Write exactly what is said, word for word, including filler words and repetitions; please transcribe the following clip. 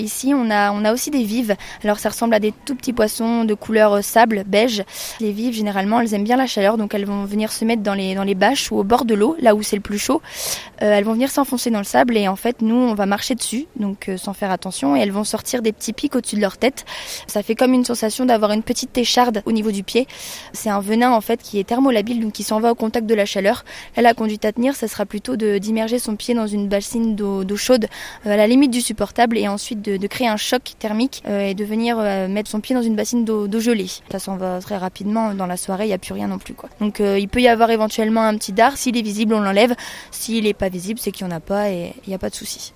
Ici, on a, on a aussi des vives. Alors, ça ressemble à des tout petits poissons de couleur sable, beige. Les vives, généralement, elles aiment bien la chaleur, donc elles vont venir se mettre dans les, dans les bâches ou au bord de l'eau, là où c'est le plus chaud. Euh, elles vont venir s'enfoncer dans le sable et en fait, nous, on va marcher dessus, donc euh, sans faire attention, et elles vont sortir des petits pics au-dessus de leur tête. Ça fait comme une sensation d'avoir une petite écharde au niveau du pied. C'est un venin, en fait, qui est thermolabile, donc qui s'en va au contact de la chaleur. Là, la conduite à tenir, ça sera plutôt de, d'immerger son pied dans une bassine d'eau, d'eau chaude, euh, à la limite du supportable, et ensuite de De, de créer un choc thermique euh, et de venir euh, mettre son pied dans une bassine d'eau, d'eau gelée. Ça s'en va très rapidement, dans la soirée, il n'y a plus rien non plus, quoi. Donc euh, il peut y avoir éventuellement un petit dard, s'il est visible, on l'enlève. S'il n'est pas visible, c'est qu'il n'y en a pas et il n'y a pas de souci.